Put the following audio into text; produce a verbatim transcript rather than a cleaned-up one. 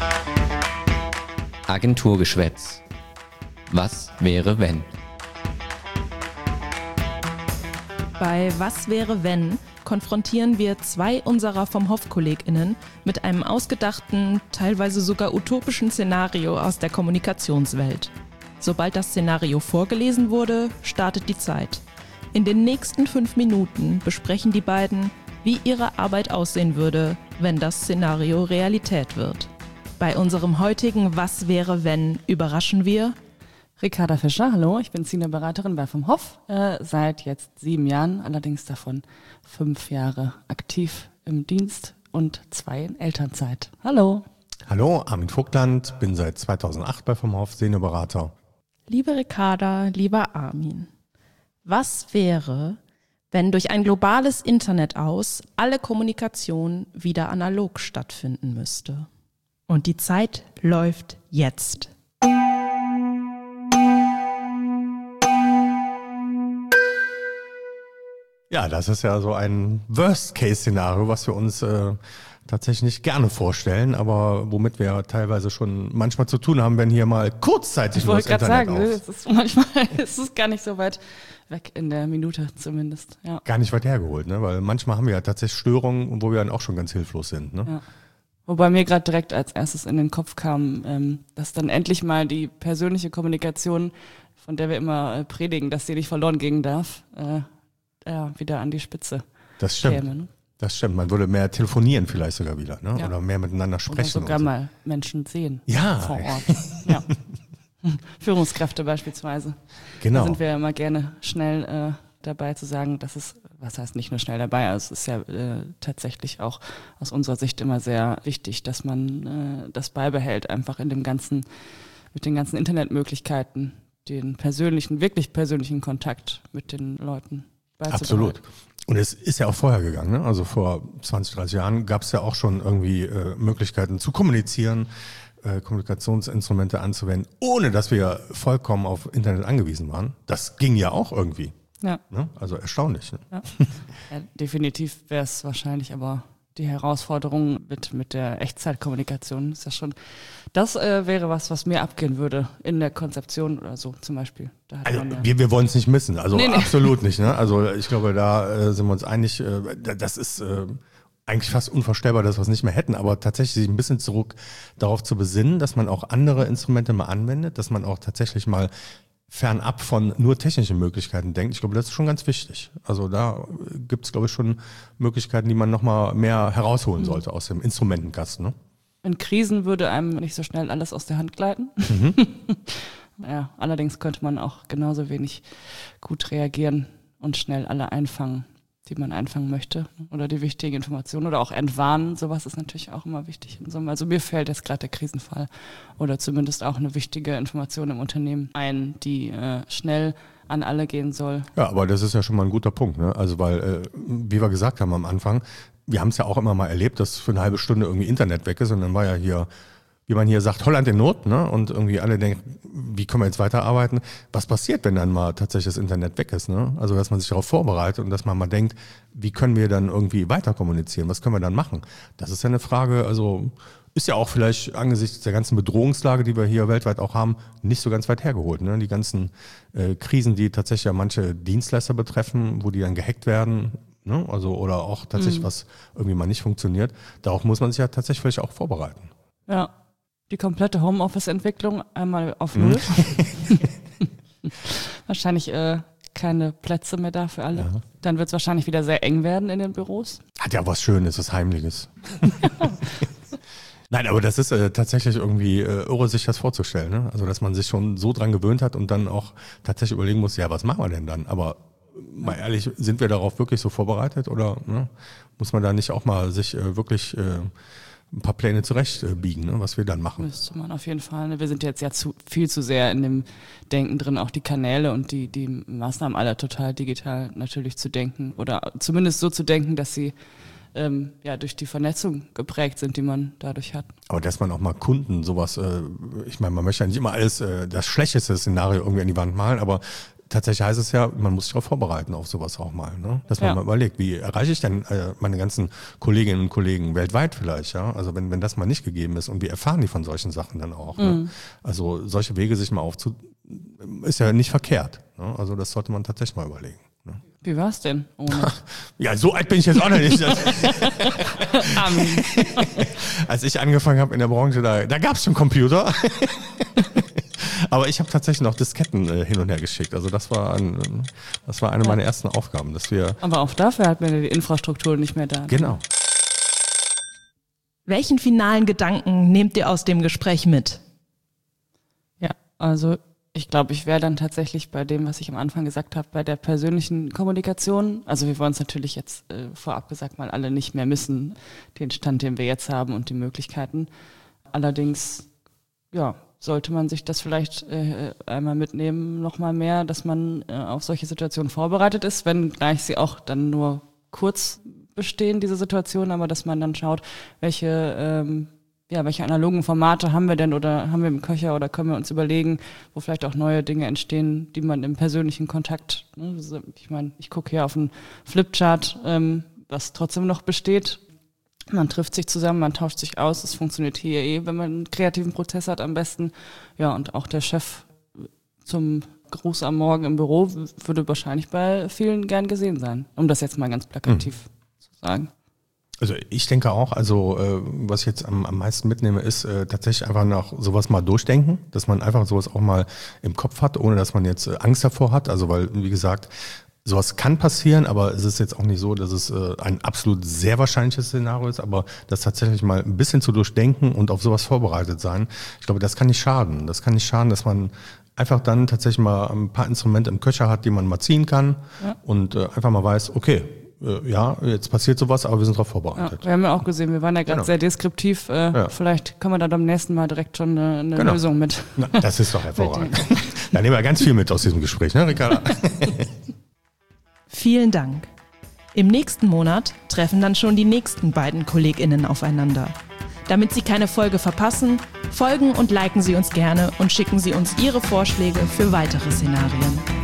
Agenturgeschwätz. Was wäre wenn? Bei Was wäre wenn konfrontieren wir zwei unserer vom Hoff-KollegInnen mit einem ausgedachten, teilweise sogar utopischen Szenario aus der Kommunikationswelt. Sobald das Szenario vorgelesen wurde, startet die Zeit. In den nächsten fünf Minuten besprechen die beiden, wie ihre Arbeit aussehen würde, wenn das Szenario Realität wird. Bei unserem heutigen Was wäre wenn überraschen wir Ricarda Fischer, hallo, ich bin Senior-Beraterin bei vom Hoff, äh, seit jetzt sieben Jahren, allerdings davon fünf Jahre aktiv im Dienst und zwei in Elternzeit. Hallo. Hallo, Armin Vogtland, bin seit zweitausendacht bei vom Hoff Seniorberater. Liebe Ricarda, lieber Armin, was wäre, wenn durch ein globales Internet aus alle Kommunikation wieder analog stattfinden müsste? Und die Zeit läuft jetzt. Ja, das ist ja so ein Worst-Case-Szenario, was wir uns äh, tatsächlich nicht gerne vorstellen, aber womit wir teilweise schon manchmal zu tun haben, wenn hier mal kurzzeitig nur das Internet sagen, auf. Es ist manchmal es ist gar nicht so weit weg in der Minute zumindest. Ja. Gar nicht weit hergeholt, ne? Weil manchmal haben wir ja tatsächlich Störungen, wo wir dann auch schon ganz hilflos sind. Ne? Ja. Wobei mir gerade direkt als erstes in den Kopf kam, ähm, dass dann endlich mal die persönliche Kommunikation, von der wir immer äh, predigen, dass sie nicht verloren gehen darf, äh, ja, wieder an die Spitze Das stimmt. käme. Ne? Das stimmt. Man würde mehr telefonieren vielleicht sogar wieder, ne? Ja. Oder mehr miteinander sprechen. Oder sogar so. mal Menschen sehen Ja. vor Ort. Ja. Führungskräfte beispielsweise. Genau. Da sind wir ja immer gerne schnell äh, dabei zu sagen, dass es, was heißt nicht nur schnell dabei, also es ist ja äh, tatsächlich auch aus unserer Sicht immer sehr wichtig, dass man äh, das beibehält, einfach in dem ganzen, mit den ganzen Internetmöglichkeiten, den persönlichen, wirklich persönlichen Kontakt mit den Leuten beizubehalten. Absolut. Und es ist ja auch vorher gegangen, ne? Also vor zwanzig, dreißig Jahren gab es ja auch schon irgendwie äh, Möglichkeiten zu kommunizieren, äh, Kommunikationsinstrumente anzuwenden, ohne dass wir vollkommen auf Internet angewiesen waren. Das ging ja auch irgendwie. Ja. Ne? Also erstaunlich. Ne? Ja. Ja, definitiv wäre es wahrscheinlich, aber die Herausforderung mit, mit der Echtzeitkommunikation ist ja schon, das äh, wäre was, was mir abgehen würde in der Konzeption oder so zum Beispiel. Da hat Also man ja wir, wir wollen es nicht missen, also Nee, nee. absolut nicht. Ne? Also ich glaube, da äh, sind wir uns einig, äh, das ist äh, eigentlich fast unvorstellbar, dass wir es nicht mehr hätten, aber tatsächlich sich ein bisschen zurück darauf zu besinnen, dass man auch andere Instrumente mal anwendet, dass man auch tatsächlich mal fernab von nur technischen Möglichkeiten denkt. Ich glaube, das ist schon ganz wichtig. Also da gibt es, glaube ich, schon Möglichkeiten, die man nochmal mehr herausholen sollte aus dem Instrumentenkasten. Ne? in Krisen würde einem nicht so schnell alles aus der Hand gleiten. Mhm. Ja, allerdings könnte man auch genauso wenig gut reagieren und schnell alle einfangen, die man einfangen möchte, oder die wichtigen Informationen oder auch entwarnen. Sowas ist natürlich auch immer wichtig in so einem. Also mir fällt jetzt gerade der Krisenfall oder zumindest auch eine wichtige Information im Unternehmen ein, die äh, schnell an alle gehen soll. Ja, aber das ist ja schon mal ein guter Punkt, ne? Also weil, äh, wie wir gesagt haben am Anfang, wir haben es ja auch immer mal erlebt, dass für eine halbe Stunde irgendwie Internet weg ist und dann war ja hier, wie man hier sagt, Holland in Not, ne? Und irgendwie alle denken, wie können wir jetzt weiterarbeiten? Was passiert, wenn dann mal tatsächlich das Internet weg ist, ne? Also dass man sich darauf vorbereitet und dass man mal denkt, wie können wir dann irgendwie weiter kommunizieren? Was können wir dann machen? Das ist ja eine Frage, also ist ja auch vielleicht angesichts der ganzen Bedrohungslage, die wir hier weltweit auch haben, nicht so ganz weit hergeholt, ne? Die ganzen äh, Krisen, die tatsächlich ja manche Dienstleister betreffen, wo die dann gehackt werden, ne? Also oder auch tatsächlich Mhm. was irgendwie mal nicht funktioniert. Darauf muss man sich ja tatsächlich vielleicht auch vorbereiten. Ja, die komplette Homeoffice-Entwicklung einmal auf Null. Wahrscheinlich äh, keine Plätze mehr da für alle. Ja. Dann wird es wahrscheinlich wieder sehr eng werden in den Büros. Hat ja was Schönes, was Heimliches. Nein, aber das ist äh, tatsächlich irgendwie äh, irre, sich das vorzustellen. Ne? Also, dass man sich schon so dran gewöhnt hat und dann auch tatsächlich überlegen muss, ja, was machen wir denn dann? Aber mal ehrlich, sind wir darauf wirklich so vorbereitet oder ne? Muss man da nicht auch mal sich äh, wirklich äh, ein paar Pläne zurechtbiegen, ne? Was wir dann machen? Müsste man auf jeden Fall. Ne? Wir sind jetzt ja zu, viel zu sehr in dem Denken drin, auch die Kanäle und die, die Maßnahmen alle total digital natürlich zu denken oder zumindest so zu denken, dass sie ähm, ja durch die Vernetzung geprägt sind, die man dadurch hat. Aber dass man auch mal Kunden sowas, äh, ich meine, man möchte ja nicht immer alles, äh, das schlechteste Szenario irgendwie an die Wand malen, aber tatsächlich heißt es ja, man muss sich darauf vorbereiten auf sowas auch mal, ne? Dass man Ja. mal überlegt, wie erreiche ich denn äh, meine ganzen Kolleginnen und Kollegen weltweit vielleicht, ja? Also wenn, wenn das mal nicht gegeben ist und wie erfahren die von solchen Sachen dann auch, Mhm. ne? Also solche Wege sich mal aufzu... ist ja nicht verkehrt, ne? Also das sollte man tatsächlich mal überlegen. Ne? Wie war's denn ohne? Ja, so alt bin ich jetzt auch noch nicht. Amen. Als ich angefangen habe in der Branche, da, da gab es schon Computer. Aber ich habe tatsächlich noch Disketten äh, hin und her geschickt. Also das war, ein, das war eine meiner ersten Aufgaben, dass wir... Aber auch dafür hat man die Infrastruktur nicht mehr da. Genau. Welchen finalen Gedanken nehmt ihr aus dem Gespräch mit? Ja, also ich glaube, ich wäre dann tatsächlich bei dem, was ich am Anfang gesagt habe, bei der persönlichen Kommunikation. Also wir wollen es natürlich jetzt äh, vorab gesagt mal alle nicht mehr missen, den Stand, den wir jetzt haben und die Möglichkeiten. Allerdings, ja, sollte man sich das vielleicht äh, einmal mitnehmen, nochmal mehr, dass man äh, auf solche Situationen vorbereitet ist, wenn gleich sie auch dann nur kurz bestehen, diese Situationen, aber dass man dann schaut, welche ähm, ja, welche analogen Formate haben wir denn oder haben wir im Köcher oder können wir uns überlegen, wo vielleicht auch neue Dinge entstehen, die man im persönlichen Kontakt, ne, ich meine, ich gucke hier auf einen Flipchart, ähm, was trotzdem noch besteht. Man trifft sich zusammen, man tauscht sich aus, es funktioniert hier eh, wenn man einen kreativen Prozess hat am besten. Ja, und auch der Chef zum Gruß am Morgen im Büro würde wahrscheinlich bei vielen gern gesehen sein, um das jetzt mal ganz plakativ mhm. zu sagen. Also ich denke auch, also äh, was ich jetzt am, am meisten mitnehme, ist äh, tatsächlich einfach nach sowas mal durchdenken, dass man einfach sowas auch mal im Kopf hat, ohne dass man jetzt äh, Angst davor hat. Also weil, wie gesagt, sowas kann passieren, aber es ist jetzt auch nicht so, dass es äh, ein absolut sehr wahrscheinliches Szenario ist, aber das tatsächlich mal ein bisschen zu durchdenken und auf sowas vorbereitet sein, ich glaube, das kann nicht schaden. Das kann nicht schaden, dass man einfach dann tatsächlich mal ein paar Instrumente im Köcher hat, die man mal ziehen kann ja. und äh, einfach mal weiß, okay, ja, jetzt passiert sowas, aber wir sind darauf vorbereitet. Ja, wir haben ja auch gesehen, wir waren ja gerade genau. sehr deskriptiv. Äh, ja. Vielleicht können wir da beim nächsten Mal direkt schon eine, eine genau. Lösung mit. Na, das ist doch hervorragend. Da nehmen wir ganz viel mit aus diesem Gespräch, ne, Ricarda? Vielen Dank. Im nächsten Monat treffen dann schon die nächsten beiden KollegInnen aufeinander. Damit Sie keine Folge verpassen, folgen und liken Sie uns gerne und schicken Sie uns Ihre Vorschläge für weitere Szenarien.